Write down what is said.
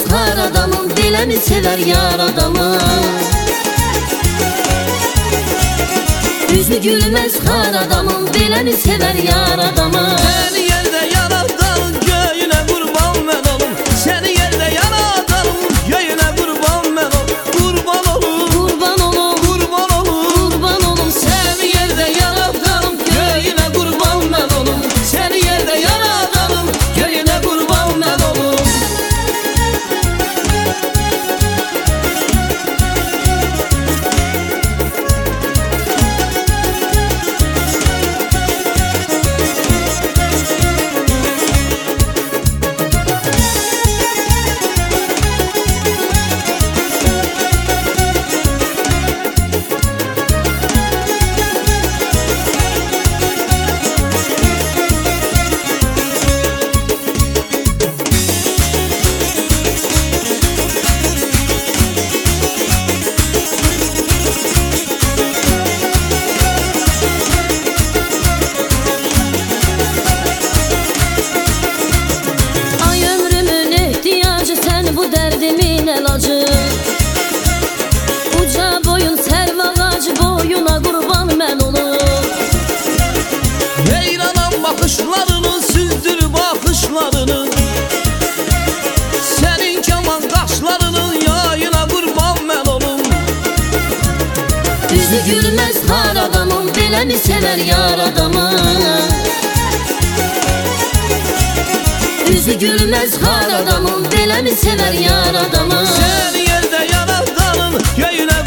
kar adamım, belə mi sever yar adamı? Üzü gülmez kar adamım, belə mi sever yar adamı? Seni yerde yaradan göğüne kurban ben olum. Seni yerde yaradan göğüne kurban ben olum. Kurban olum, Kurban olum, kurban olum, kurban olum. seni yerde yaradan göğüne kurban ben olum. Seni yerde yaradan göğüne kurban ben olum. Bu derdimin elacı, uca boyun serv ağacı boyuna kurban mən olum. Heyranam bakışlarını süzdür bakışlarını. Senin keman kaşlarının yayına kurban ben olum. Üzü gülmez kar adamım, belə mi sever yar adamı? Üzü gülmez kar adamım, belə mi sever yar adamı? Seni yerde yaradanın göğüne